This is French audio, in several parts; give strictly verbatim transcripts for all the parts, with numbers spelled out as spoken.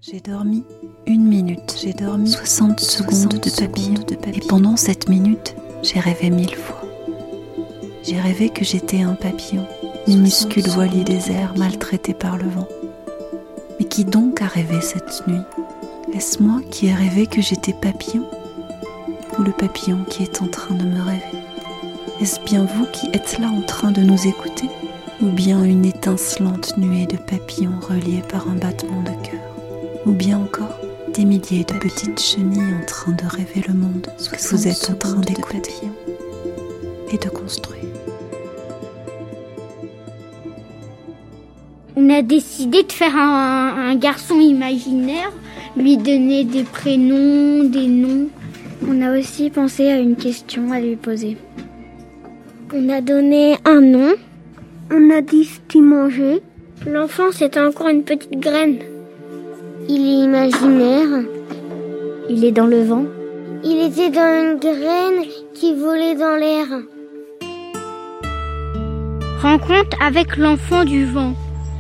J'ai dormi une minute, j'ai dormi soixante secondes de papillon, de papillon. Et pendant cette minute, j'ai rêvé mille fois. J'ai rêvé que j'étais un papillon, minuscule voilier des airs maltraité par le vent. Mais qui donc a rêvé cette nuit? Est-ce moi qui ai rêvé que j'étais papillon? Ou le papillon qui est en train de me rêver? Est-ce bien vous qui êtes là en train de nous écouter? Ou bien une étincelante nuée de papillons reliés par un battement de cœur? Ou bien encore des milliers de petites chenilles en train de rêver le monde que vous êtes en train d'écouter et de construire. On a décidé de faire un, un garçon imaginaire, lui donner des prénoms, des noms. On a aussi pensé à une question à lui poser. On a donné un nom. On a dit ce qu'il mangeait. L'enfant, c'était encore une petite graine. Il est imaginaire. Il est dans le vent. Il était dans une graine qui volait dans l'air. Rencontre avec l'enfant du vent.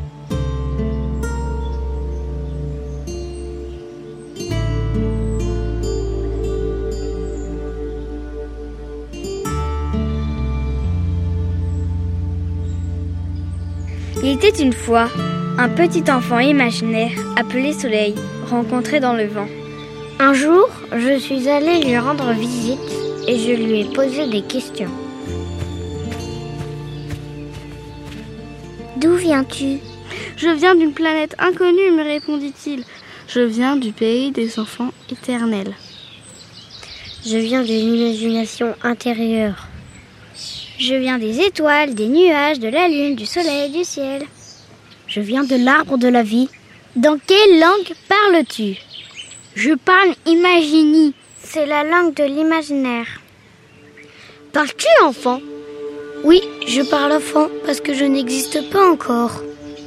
Il était une fois un petit enfant imaginaire appelé Soleil, rencontré dans le vent. Un jour, je suis allée lui rendre visite et je lui ai posé des questions. D'où viens-tu? Je viens d'une planète inconnue, me répondit-il. Je viens du pays des enfants éternels. Je viens d'une imagination intérieure. Je viens des étoiles, des nuages, de la lune, du soleil, du ciel. Je viens de l'arbre de la vie. Dans quelle langue parles-tu? Je parle Imagini. C'est la langue de l'imaginaire. Parles-tu enfant? Oui, je parle enfant parce que je n'existe pas encore.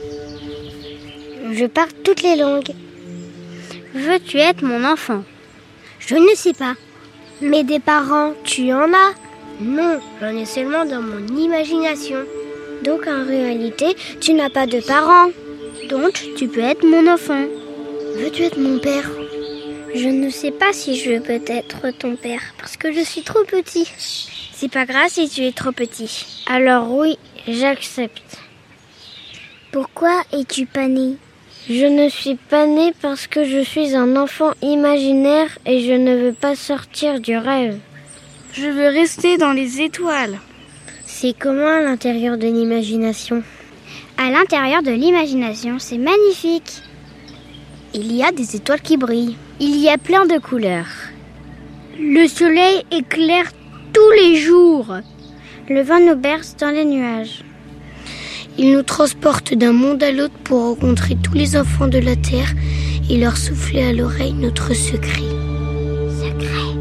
Je parle toutes les langues. Veux-tu être mon enfant? Je ne sais pas. Mais des parents, tu en as? Non, j'en ai seulement dans mon imagination. Donc en réalité, tu n'as pas de parents. Donc tu peux être mon enfant. Veux-tu être mon père? Je ne sais pas si je peux être ton père parce que je suis trop petit. C'est pas grave si tu es trop petit. Alors oui, j'accepte. Pourquoi es-tu pas né? Je ne suis pas née parce que je suis un enfant imaginaire et je ne veux pas sortir du rêve. Je veux rester dans les étoiles. C'est comment à l'intérieur de l'imagination? À l'intérieur de l'imagination, c'est magnifique. Il y a des étoiles qui brillent. Il y a plein de couleurs. Le soleil éclaire tous les jours. Le vent nous berce dans les nuages. Il nous transporte d'un monde à l'autre pour rencontrer tous les enfants de la terre et leur souffler à l'oreille notre secret. Secret.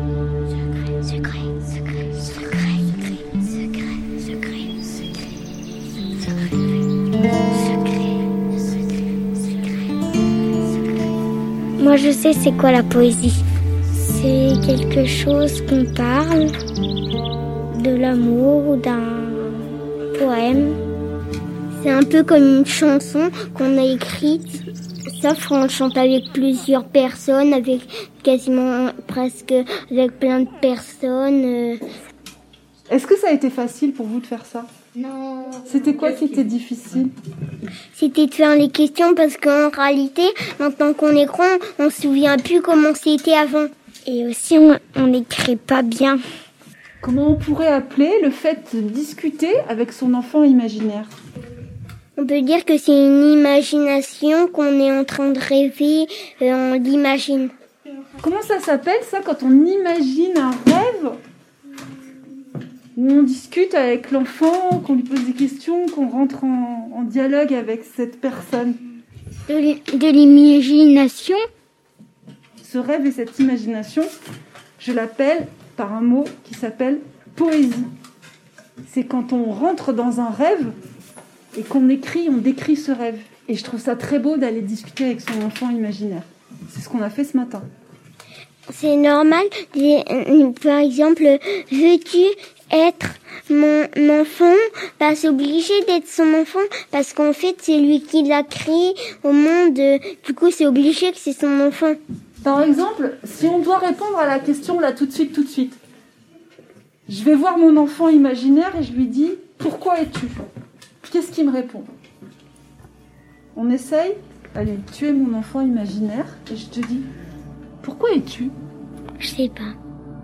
Moi je sais c'est quoi la poésie. C'est quelque chose qu'on parle, de l'amour ou d'un poème. C'est un peu comme une chanson qu'on a écrite, sauf qu'on chante avec plusieurs personnes, avec quasiment presque avec plein de personnes. Est-ce que ça a été facile pour vous de faire ça? Non. C'était quoi qui était difficile? C'était de faire les questions parce qu'en réalité, maintenant qu'on est grand, on se souvient plus comment c'était avant. Et aussi, on n'écrit pas bien. Comment on pourrait appeler le fait de discuter avec son enfant imaginaire? On peut dire que c'est une imagination qu'on est en train de rêver, euh, on l'imagine. Comment ça s'appelle ça quand on imagine un rêve? Où on discute avec l'enfant, qu'on lui pose des questions, qu'on rentre en, en dialogue avec cette personne. De, de l'imagination. Ce rêve et cette imagination, je l'appelle par un mot qui s'appelle poésie. C'est quand on rentre dans un rêve et qu'on écrit, on décrit ce rêve. Et je trouve ça très beau d'aller discuter avec son enfant imaginaire. C'est ce qu'on a fait ce matin. C'est normal, par exemple, veux-tu être mon enfant, bah, c'est obligé d'être son enfant parce qu'en fait c'est lui qui l'a créé au monde, du coup c'est obligé que c'est son enfant. Par exemple, si on doit répondre à la question là tout de suite, tout de suite, je vais voir mon enfant imaginaire et je lui dis « Pourquoi es-tu » Qu'est-ce qu'il me répond? On essaye. Allez, tu es mon enfant imaginaire et je te dis « Pourquoi es-tu » Je sais pas.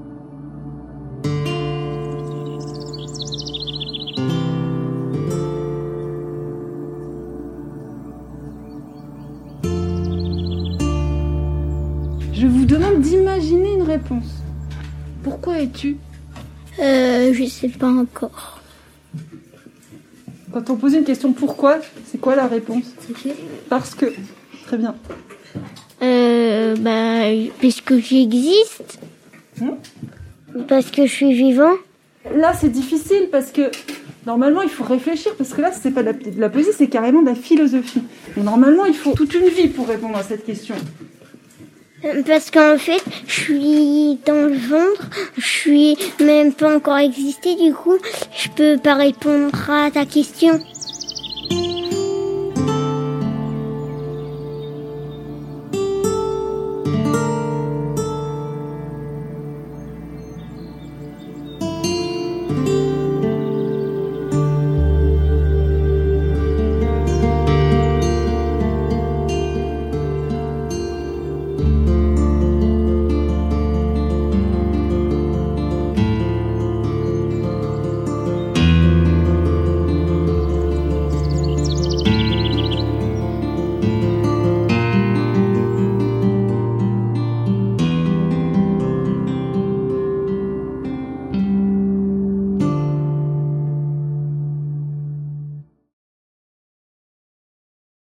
Je vous demande d'imaginer une réponse. Pourquoi es-tu? Euh, je sais pas encore. Quand on pose une question pourquoi, c'est quoi la réponse? C'est Parce que. Très bien. Euh, bah, parce que j'existe. Hmm Parce que je suis vivant. Là, c'est difficile parce que normalement, il faut réfléchir parce que là, c'est pas de la, de la poésie, c'est carrément de la philosophie. Et normalement, il faut toute une vie pour répondre à cette question. Parce qu'en fait, je suis dans le ventre, je suis même pas encore existé, du coup, je peux pas répondre à ta question.